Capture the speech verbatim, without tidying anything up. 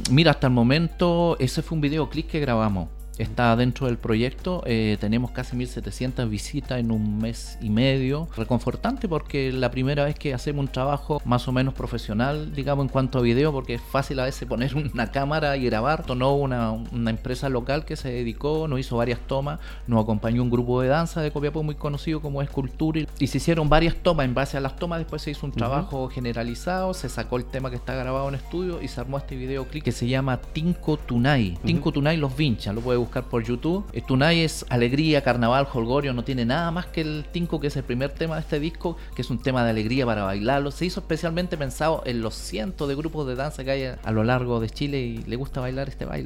mira, hasta el momento ese fue un videoclip que grabamos. Está dentro del proyecto, eh, tenemos casi mil setecientas visitas en un mes y medio. Reconfortante porque es la primera vez que hacemos un trabajo más o menos profesional, digamos, en cuanto a video, porque es fácil a veces poner una cámara y grabar. Tornó una, una empresa local que se dedicó, nos hizo varias tomas, nos acompañó un grupo de danza de Copiapó muy conocido como Escultura, y se hicieron varias tomas. En base a las tomas después se hizo un trabajo uh-huh. generalizado, se sacó el tema que está grabado en estudio y se armó este videoclip que se llama Tinco Tunay. Uh-huh. Tinco Tunay Los Vinchas, lo puede buscar por YouTube. Tunay es alegría, carnaval, jolgorio, no tiene nada más que el tinco, que es el primer tema de este disco, que es un tema de alegría para bailarlo. Se hizo especialmente pensado en los cientos de grupos de danza que hay a lo largo de Chile y le gusta bailar este baile.